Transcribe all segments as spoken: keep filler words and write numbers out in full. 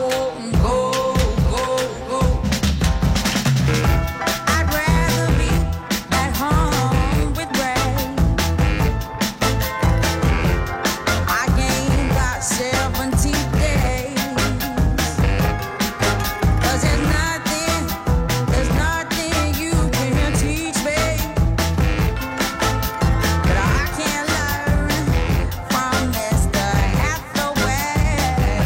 won't go, go, go. I'd rather be at home with Ray. I gained about seventy days. 'Cause there's nothing, there's nothing you can teach me that I can't learn from Mister Hathaway.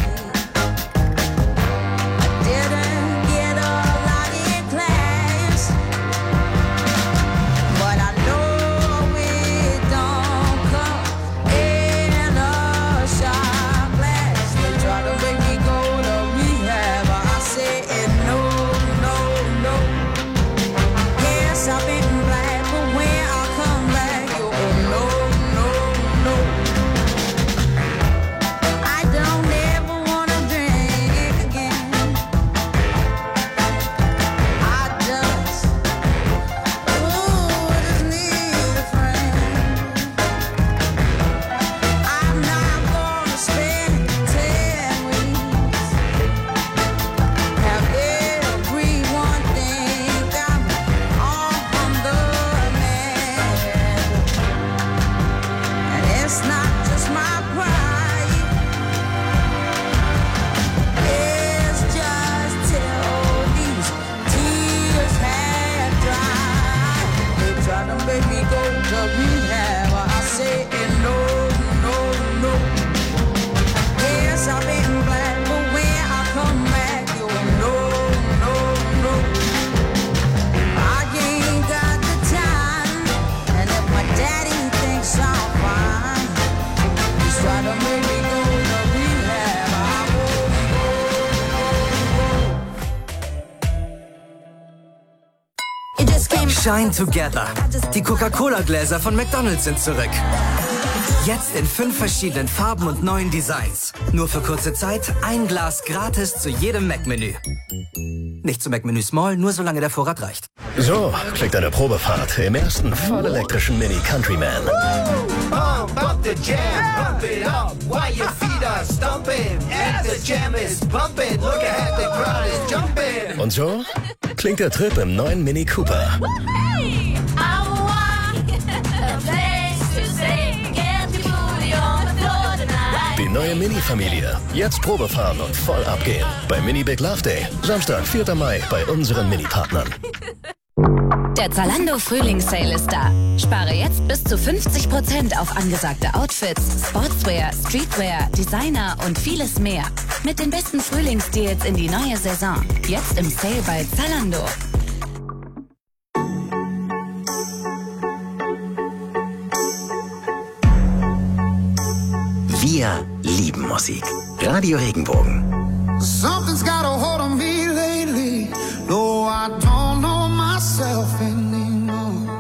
I didn't get a lot in class, but I know it don't come in a shot glass. They try to make me go to rehab, I said no, no, no. Yes, I've been black, but when I come back, you no, no, no. I don't ever wanna drink again. I just, ooh, just need a friend. I'm not gonna spend ten weeks. Have everyone think I'm on the man. And it's not just my pride. It's just till these tears have dried. They try to make me go to rehab. I say no, no, no. Yes, I've been black, but when I come back, you no, no, no. I ain't got the time, and if my daddy thinks I'm fine, he's trying to make me go to rehab. I won't go, go, go. It just came. Shine Together. Die Coca-Cola-Gläser von McDonald's sind zurück. Jetzt in fünf verschiedenen Farben und neuen Designs. Nur für kurze Zeit ein Glas gratis zu jedem Mac-Menü. Nicht zu Mac-Menü Small, nur solange der Vorrat reicht. So klingt eine Probefahrt im ersten vollelektrischen Mini Countryman. Bump up the jam, bump it up while your feet are stumping. And the jam is bumping, look ahead, the crowd is jumping. Und so klingt der Trip im neuen Mini Cooper. Hey, I want a place to stay. Get your booty on the floor tonight. Die neue Mini-Familie. Jetzt Probefahren und voll abgehen. Bei Mini Big Love Day. Samstag, vierter Mai bei unseren Mini-Partnern. Der Zalando Frühlingssale ist da. Spare jetzt bis zu fünfzig Prozent auf angesagte Outfits, Sportswear, Streetwear, Designer und vieles mehr. Mit den besten Frühlingsdeals in die neue Saison. Jetzt im Sale bei Zalando. Wir lieben Musik. Radio Regenbogen. Something's got a hold on me lately, though I don't know myself anymore.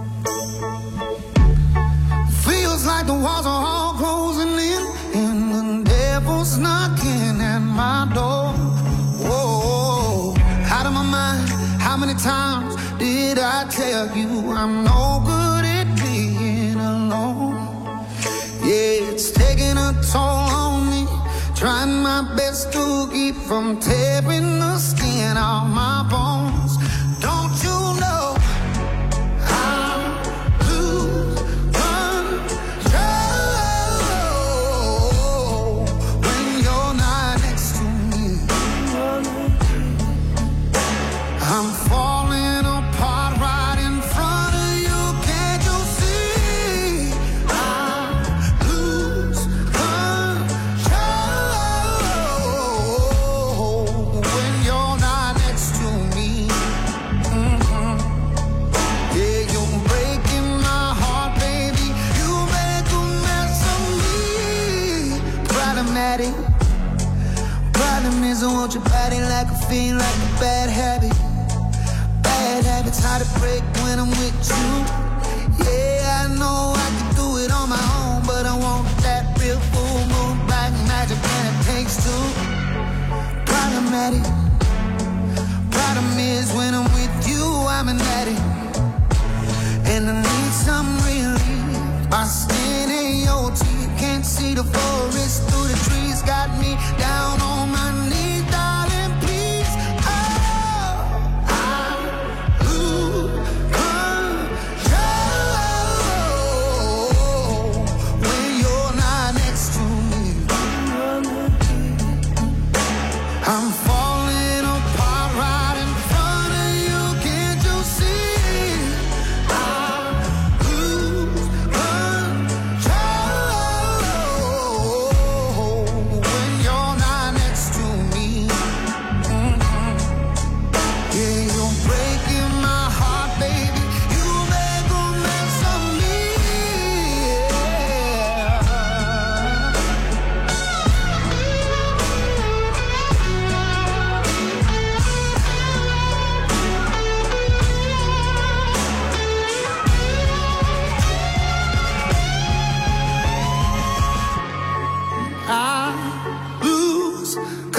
Feels like the walls are all closing in, and the devil's knocking at my door. Whoa, out of my mind, how many times did I tell you I'm no good at being alone? Yeah, it's taking a toll on me. Trying my best to keep from tearing the skin off my bones. Don't you know I'm lose control when you're not next to me? I'm falling apart right in front of you. Can't you see? I lose control when you're not next to me. Mm-hmm. Yeah, you're breaking my heart, baby. You make a mess of me. Problematic. Problem is I want your body like a fiend, like a bad habit. Bad habits hard to break when I'm with you. Yeah, I know I can do it on my own, but I want that real full moon black magic, and it takes two. Problematic. Problem is when I'm with you, I'm an addict, and I need some relief. My skin ain't your teeth, can't see the forest through the trees. Got me down on my knees. I'm falling apart right in front of you. Can't you see? I lose control when you're not next to me. Mm-hmm. Yeah, you're breaking my heart, baby. You make a mess of me. I lose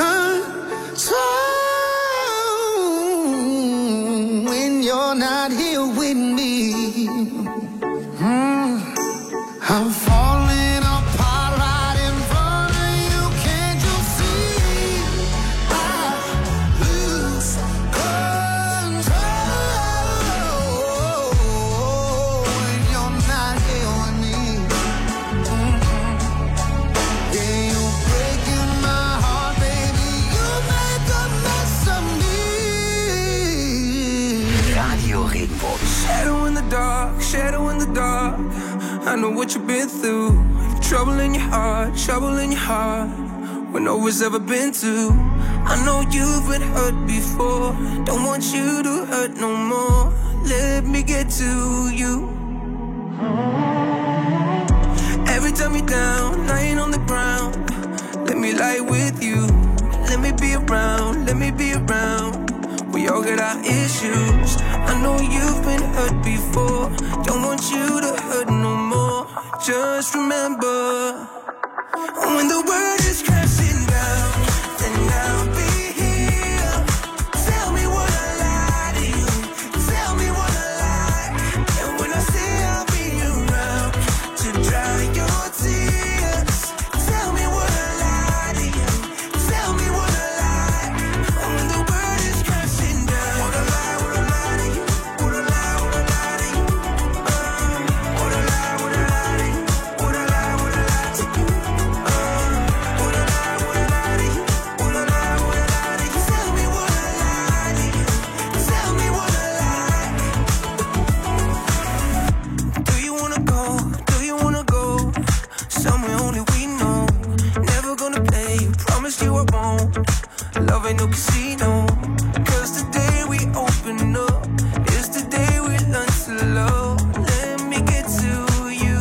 control when you're not here with me. Mm. I'm falling apart right in front of you. Can't you see? I lose control when you're not here with me. Yeah, you're breaking my heart, baby. You make a mess of me. Radio Regenbogen. Shadow in the dark, shadow in the dark. I know what you've been through. Trouble in your heart, trouble in your heart. When no one's ever been to. I know you've been hurt before. Don't want you to hurt no more. Let me get to you. Every time you're down, lying on the ground, let me lie with you. Let me be around, let me be around. We all got our issues. I know you've been hurt before. Don't want you to hurt no more. Just remember, when the world is crashing down, then I'll be here. Tell me what I lie to you. Tell me what I lie. And when I say I'll be around to dry your tears, tell me what I lie to you. Tell me what I lie. When the world is crashing down, what I lie, what I lie to you. What I lie, what I lie to you. Uh, what I lie, what I lie to you. What I lie, what I lie to you. Uh, what I lie, what I lie to you. What I lie, what I lie to you. Tell me what I lie to you. Tell me what I lie. Do you wanna go? Do you wanna go somewhere only we know? Never gonna play you, promise you I won't. Love ain't no casino. Cause the day we open up is the day we learn to love. Let me get to you.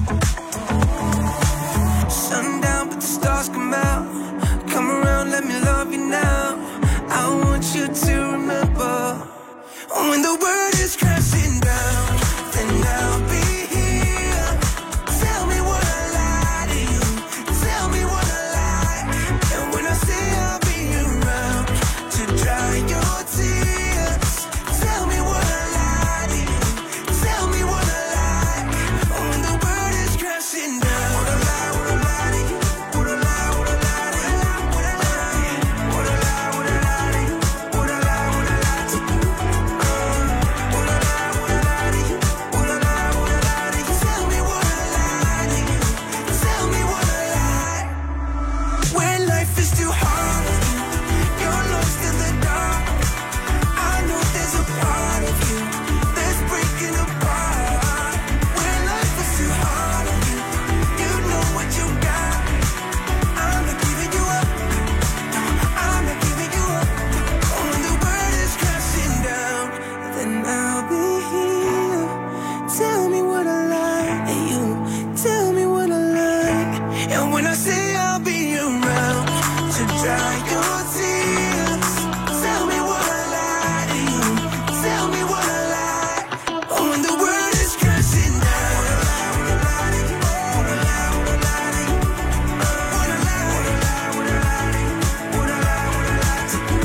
Sundown, but the stars come out. Come around, let me love you now. I want you to remember, when the world is crashing down, then I'll be here. Tell me what I lie to you. Tell me what I lie. And when I say I'll be around to dry your tears, tell me what I lie to you. Tell me what I lie. When the world is crashing down, what I lie, what I lie to you. What I lie, what I lie to you. What I lie, what I lie, what I lie to you. What I lie, what I lie to you. Uh, what I lie, what I lie to you. What I lie, what I lie to you. Tell me what I lie to you. Tell me what I lie. When life is too hard on you, you're lost in the dark. I know there's a part of you that's breaking apart. When life is too hard on you, you know what you got. I'm not giving you up. No, I'm not giving you up. When the world is crashing down, then I'll be here. Tell me what I like, and you tell me what I like. And when I say I'll be around to dry your tears, tell me what I lie to you. Tell me what I lie. When the world is crashing down, what I lie, what I lie to you. What I lie, what I lie to you. What I lie, what I lie, what I lie to you. What I lie, what I lie to you.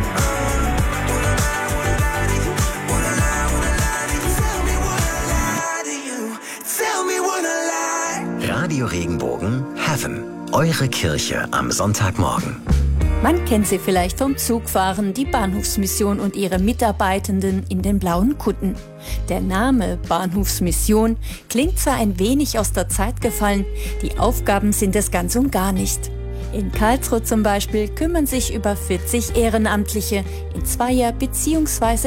What I lie, what I lie to you. What I lie, what I lie to you. Tell me what I lie to you. Tell me what I lie. Radio Regenbogen Heaven. Eure Kirche am Sonntagmorgen. Man kennt sie vielleicht vom Zugfahren, die Bahnhofsmission und ihre Mitarbeitenden in den blauen Kutten. Der Name Bahnhofsmission klingt zwar ein wenig aus der Zeit gefallen, die Aufgaben sind es ganz und gar nicht. In Karlsruhe zum Beispiel kümmern sich über vierzig Ehrenamtliche in Zweier- bzw.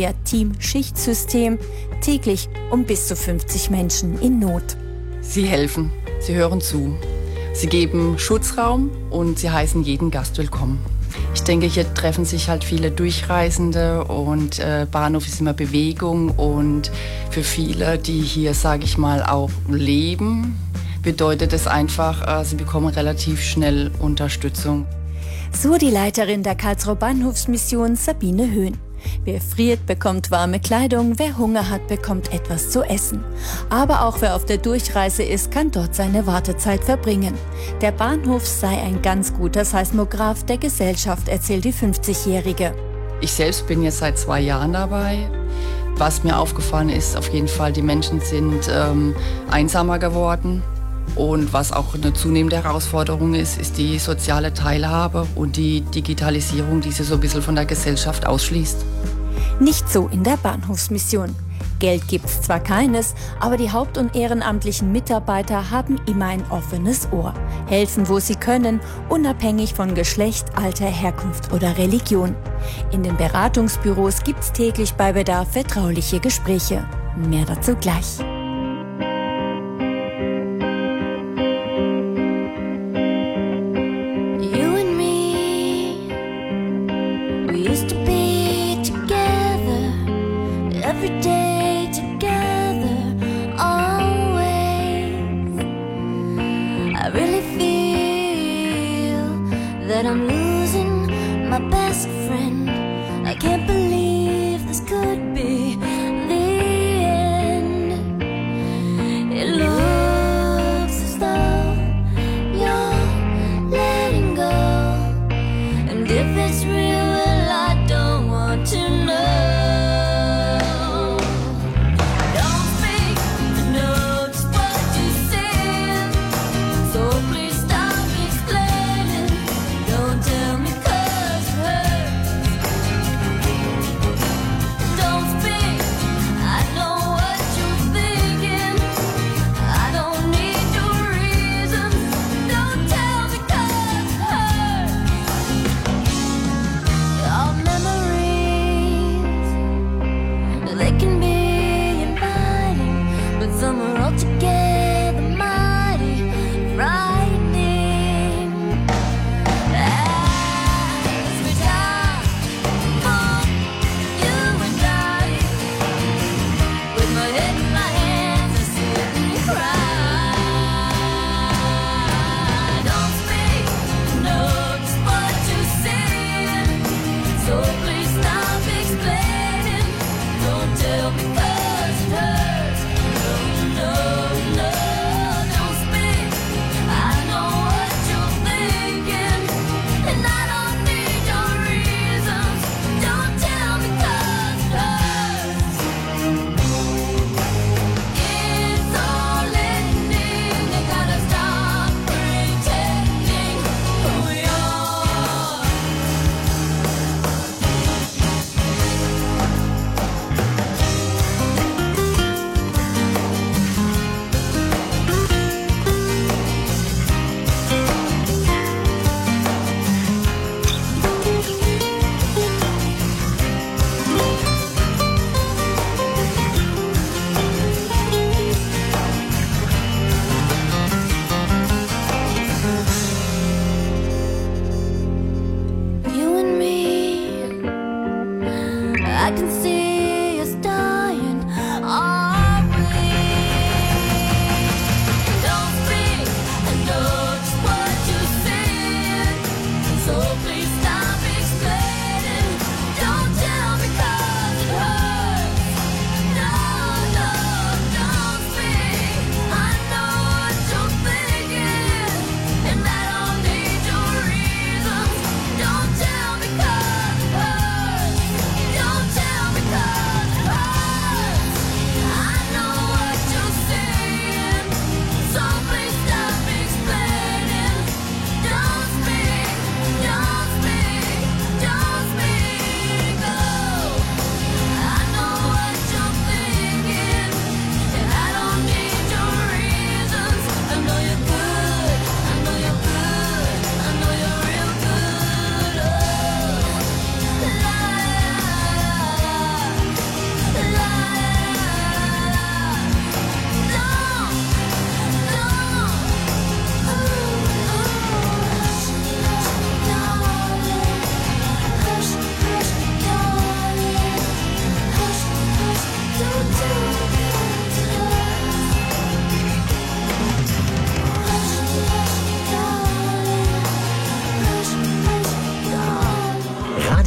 Dreier-Team-Schichtsystem täglich um bis zu fünfzig Menschen in Not. Sie helfen, sie hören zu, sie geben Schutzraum und sie heißen jeden Gast willkommen. Ich denke, hier treffen sich halt viele Durchreisende und äh, Bahnhof ist immer Bewegung und für viele, die hier, sage ich mal, auch leben, bedeutet es einfach, äh, sie bekommen relativ schnell Unterstützung. So die Leiterin der Karlsruher Bahnhofsmission Sabine Höhn. Wer friert, bekommt warme Kleidung, wer Hunger hat, bekommt etwas zu essen. Aber auch wer auf der Durchreise ist, kann dort seine Wartezeit verbringen. Der Bahnhof sei ein ganz guter Seismograph der Gesellschaft, erzählt die fünfzigjährige. Ich selbst bin jetzt seit zwei Jahren dabei. Was mir aufgefallen ist, auf jeden Fall, die Menschen sind ähm, einsamer geworden. Und was auch eine zunehmende Herausforderung ist, ist die soziale Teilhabe und die Digitalisierung, die sie so ein bisschen von der Gesellschaft ausschließt. Nicht so in der Bahnhofsmission. Geld gibt's zwar keines, aber die haupt- und ehrenamtlichen Mitarbeiter haben immer ein offenes Ohr, helfen, wo sie können, unabhängig von Geschlecht, Alter, Herkunft oder Religion. In den Beratungsbüros gibt's täglich bei Bedarf vertrauliche Gespräche. Mehr dazu gleich. Please stop explaining. Don't tell me 'cause it hurts.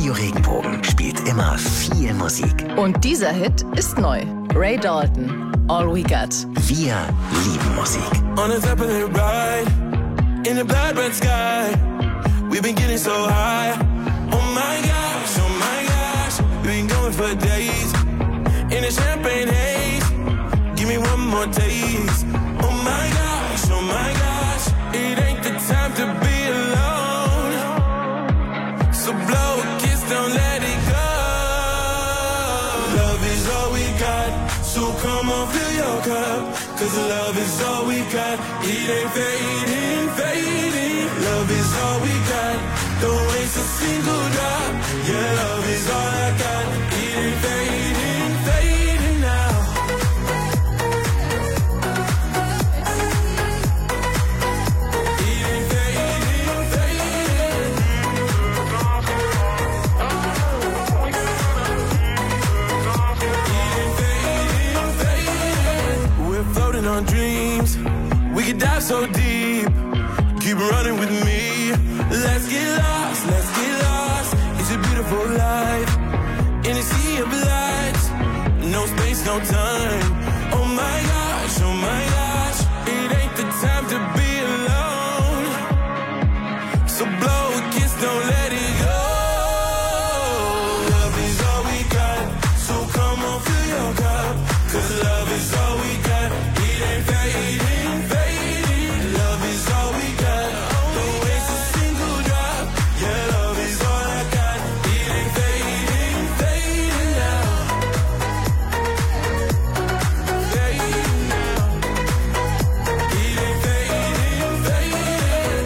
Radio Regenbogen spielt immer viel Musik. Und dieser Hit ist neu. Ray Dalton, All We Got. Wir lieben Musik. On a top of the ride, in the blood red sky, we've been getting so high. Oh my gosh, oh my gosh, we've been going for days, in a champagne haze, give me one more taste. Oh my gosh, oh my gosh, it ain't the time to be alone, so blow a kiss, don't let it go. Love is all we got, so come on, fill your cup, cause love is all we got, it ain't fading, fading. Love is all we got, don't waste a single drop, yeah, love is all I got, it ain't fading, fading now. It ain't fading, fading. It ain't fading, fading. We're floating on dreams, we could dive so deep, keep running with me. Let's get lost, let's get lost. It's a beautiful life in a sea of lights. No space, no time. Oh my gosh, oh my gosh, it ain't the time to be alone. So blow a kiss, don't let it go. Love is all we got, so come on, fill your cup, cause love is all we got. It ain't fading, fading. Love is all we got. Don't waste a single drop. Yeah, love is all I got. It ain't fading, fading now. Fading now. It ain't fading, fading.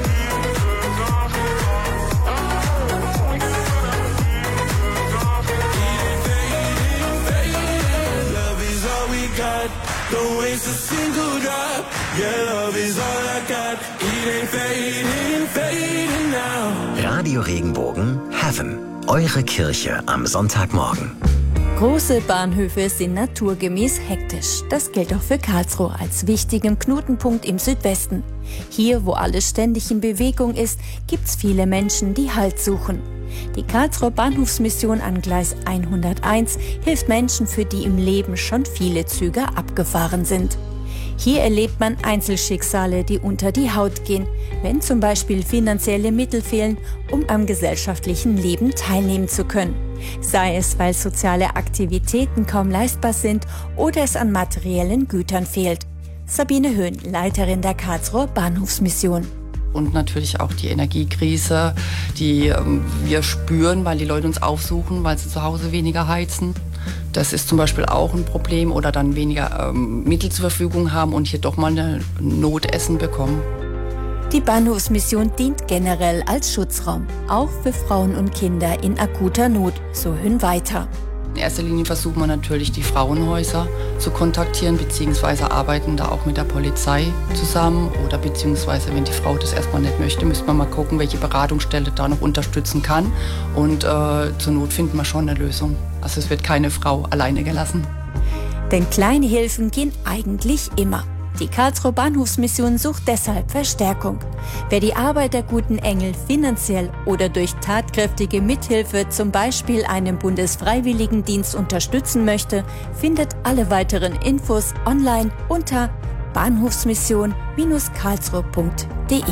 It ain't fading, fading. Love is all we got. Don't waste a single drop. Yeah, love is all I got. It ain't fading, fading now. Radio Regenbogen Heaven. Eure Kirche am Sonntagmorgen. Große Bahnhöfe sind naturgemäß hektisch. Das gilt auch für Karlsruhe als wichtigen Knotenpunkt im Südwesten. Hier, wo alles ständig in Bewegung ist, gibt's viele Menschen, die Halt suchen. Die Karlsruher Bahnhofsmission an Gleis hunderteins hilft Menschen, für die im Leben schon viele Züge abgefahren sind. Hier erlebt man Einzelschicksale, die unter die Haut gehen, wenn zum Beispiel finanzielle Mittel fehlen, um am gesellschaftlichen Leben teilnehmen zu können. Sei es, weil soziale Aktivitäten kaum leistbar sind oder es an materiellen Gütern fehlt. Sabine Höhn, Leiterin der Karlsruher Bahnhofsmission. Und natürlich auch die Energiekrise, die ähm, wir spüren, weil die Leute uns aufsuchen, weil sie zu Hause weniger heizen. Das ist zum Beispiel auch ein Problem, oder dann weniger ähm, Mittel zur Verfügung haben und hier doch mal ein Notessen bekommen. Die Bahnhofsmission dient generell als Schutzraum, auch für Frauen und Kinder in akuter Not, so Höhn weiter. In erster Linie versuchen wir natürlich, die Frauenhäuser zu kontaktieren, beziehungsweise arbeiten da auch mit der Polizei zusammen. Oder beziehungsweise, wenn die Frau das erstmal nicht möchte, müssen wir mal gucken, welche Beratungsstelle da noch unterstützen kann. Und äh, zur Not finden wir schon eine Lösung. Also es wird keine Frau alleine gelassen. Denn kleine Hilfen gehen eigentlich immer. Die Karlsruher Bahnhofsmission sucht deshalb Verstärkung. Wer die Arbeit der Guten Engel finanziell oder durch tatkräftige Mithilfe, zum Beispiel einem Bundesfreiwilligendienst, unterstützen möchte, findet alle weiteren Infos online unter bahnhofsmission Bindestrich karlsruhe punkt de.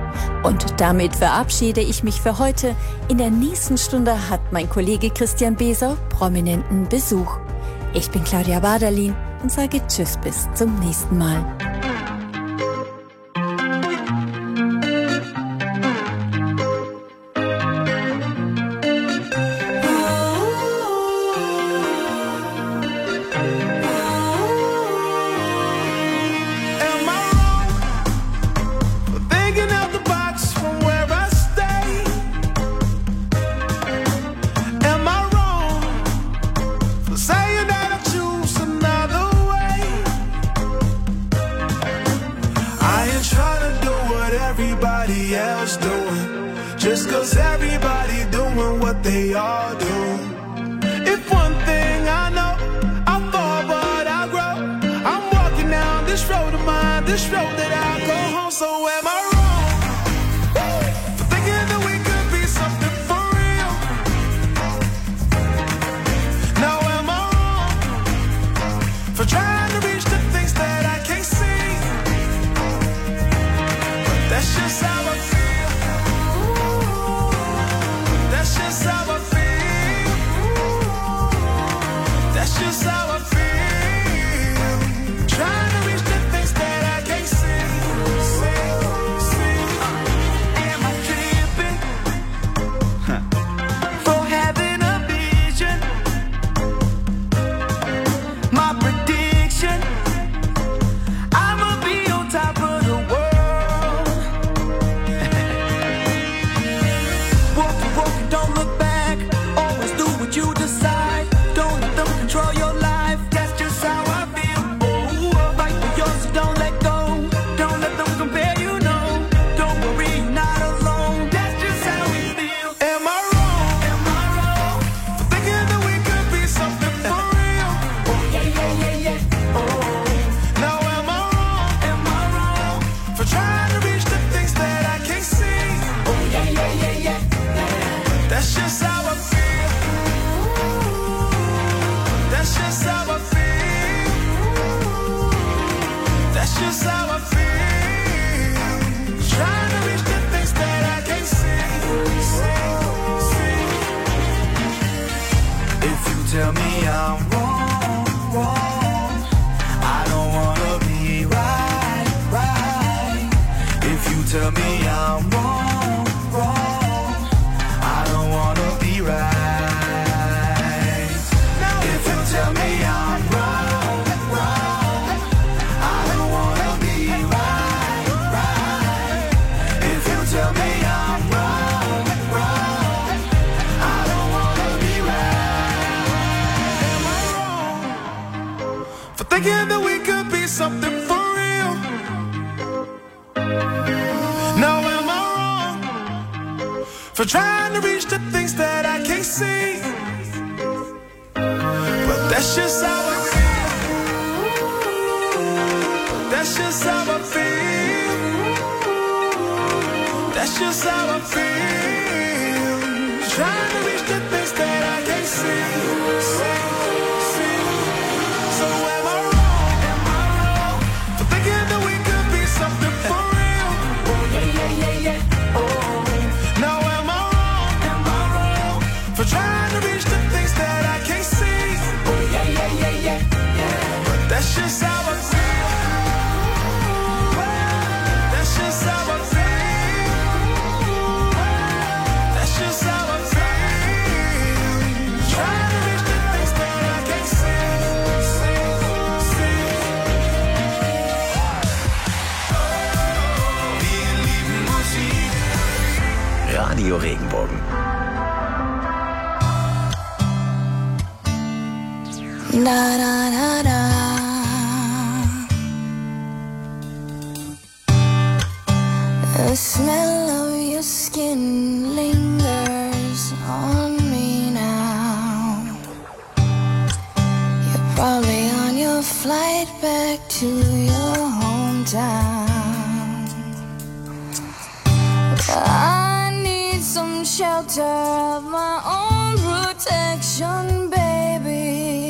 Und damit verabschiede ich mich für heute. In der nächsten Stunde hat mein Kollege Christian Beser prominenten Besuch. Ich bin Claudia Baderlin und sage Tschüss bis zum nächsten Mal. tell me I'm wrong, wrong, I don't wanna be right. If you tell me I'm wrong, wrong, I don't wanna be right, right. If you tell me I'm wrong, wrong, I don't wanna be right. Am I wrong for thinking that we could be something for real? Now am I wrong for trying to reach the things that I can't see? But that's just how I feel. That's just how I feel. That's just how I feel. Trying to reach the things that I can't see. see, see. So am I wrong? Am I wrong for thinking that we could be something for real? Oh yeah, yeah, yeah, yeah. Oh. Now am I wrong? Am I wrong for trying to reach the things that I can't see? Oh yeah, yeah, yeah, yeah, yeah. But that's just how I feel. That's just how I feel. That's just how I feel. Trying to reach the things that I can't see. See, see. Wir lieben Musik. Radio Regenbogen. Da da da da. The smell of your skin lingers on me now. You're probably on your flight back to your hometown. I need some shelter of my own protection, baby.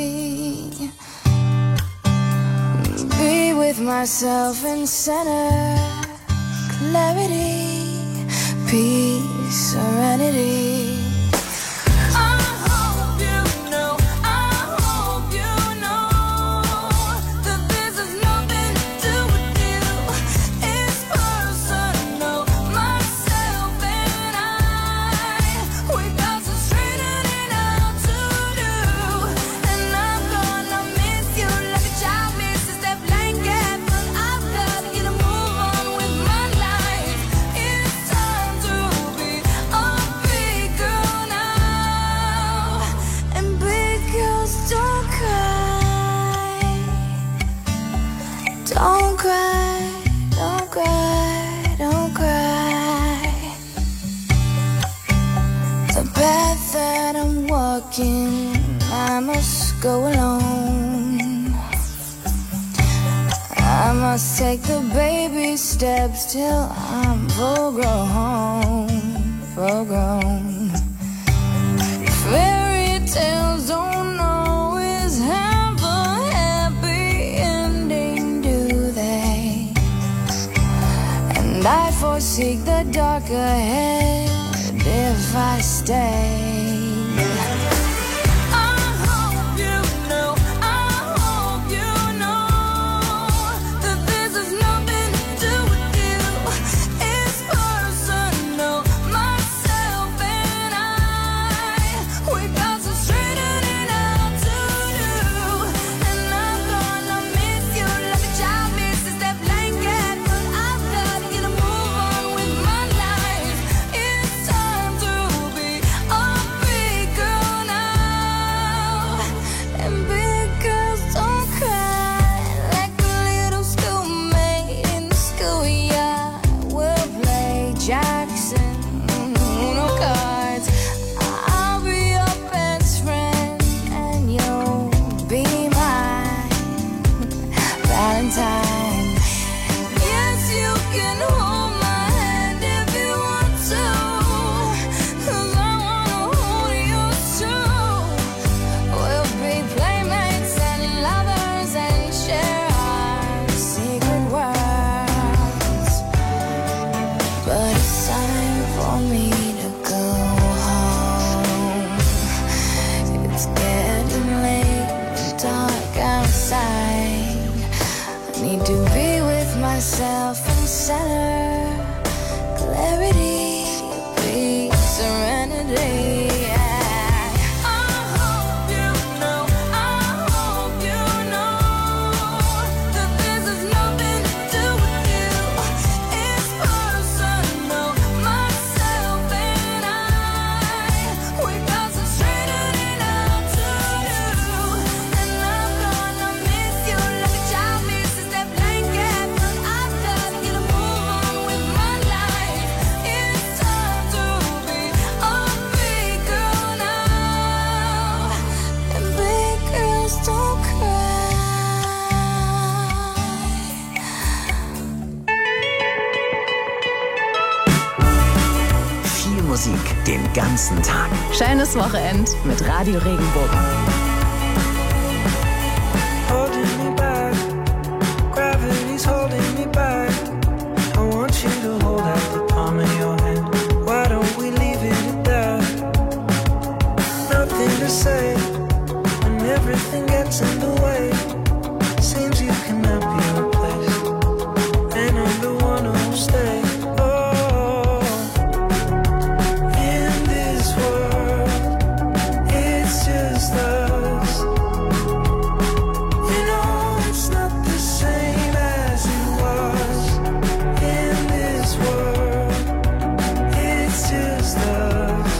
Be with myself in center, clarity, peace, serenity. I hope you know, I hope you know that this has nothing to do with you. It's personal, myself and I. We got some straightening out to do, and I'm gonna miss you like a child misses that blanket. But I've gotta get a move on with my life. It's time to be a big girl now, and big girls don't cry. Don't cry, don't cry, don't cry. The path that I'm walking, I must go alone. I must take the baby steps till I'm full grown, full grown. Fairy tales don't always have a happy ending, do they? And I foresee the dark ahead if I stay. I hope you know, I hope you know that this has nothing to do with you. It's personal, myself and I. We got some straightening out to do, and I'm gonna miss you like a child misses that blanket. But I've gotta get a move on with my life. It's time to be a ganzen Tag. Schönes Wochenend mit Radio Regenbogen. Holding me back, gravity's holding me back. I want you to hold out the palm of your hand. Why don't we leave it at that? Nothing to say when everything gets in the way. Seems you cannot be replaced, and I'm the one who'll stay. Oh, in this world, it's just us. You know it's not the same as it was. In this world, it's just us.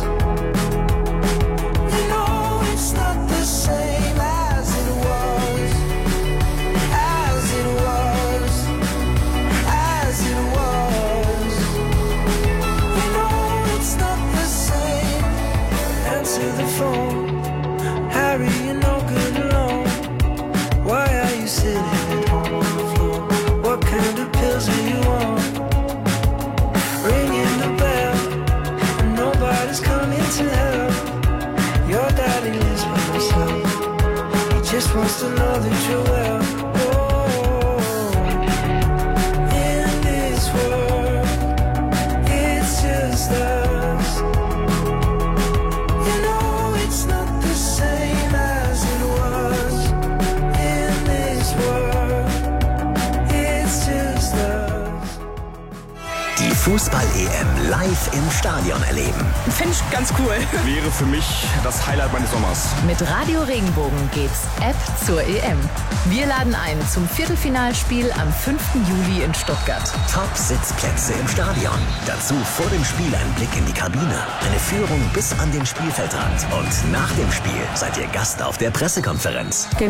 You know it's not the same as it was. As it was. As it was. You know it's not the same. Answer the phone. Harry, you're no good alone. Why are you sitting at home on the floor? What kind of pills are you on? Ringing the bell, and nobody's coming to help. Your daddy lives by himself. He just wants to know that you're well. Oh, in this world, it's just us. You know it's not the same as it was. In this world, it's just us. Die Fußball-E M live im Stadion erleben. Finde ich ganz cool. Wäre für mich das Highlight meines Sommers. Mit Radio Regenbogen geht's App zur E M. Wir laden ein zum Viertelfinalspiel am fünften Juli in Stuttgart. Top-Sitzplätze im Stadion. Dazu vor dem Spiel ein Blick in die Kabine. Eine Führung bis an den Spielfeldrand. Und nach dem Spiel seid ihr Gast auf der Pressekonferenz.